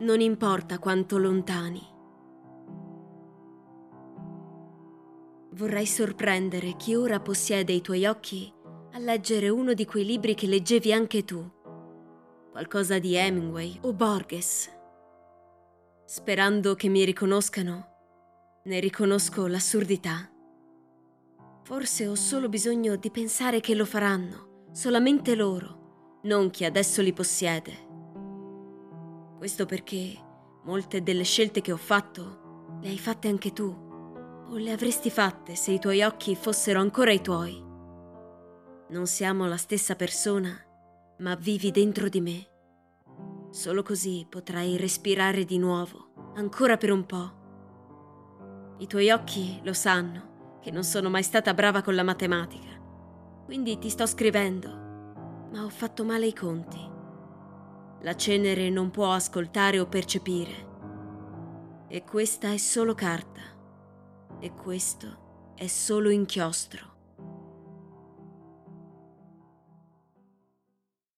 non importa quanto lontani. Vorrei sorprendere chi ora possiede i tuoi occhi a leggere uno di quei libri che leggevi anche tu. Qualcosa di Hemingway o Borges. Sperando che mi riconoscano, ne riconosco l'assurdità. Forse ho solo bisogno di pensare che lo faranno, solamente loro, non chi adesso li possiede. Questo perché molte delle scelte che ho fatto le hai fatte anche tu, o le avresti fatte se i tuoi occhi fossero ancora i tuoi. Non siamo la stessa persona, ma vivi dentro di me. Solo così potrai respirare di nuovo, ancora per un po'. I tuoi occhi lo sanno che non sono mai stata brava con la matematica, quindi ti sto scrivendo, ma ho fatto male i conti. La cenere non può ascoltare o percepire. E questa è solo carta. E questo è solo inchiostro.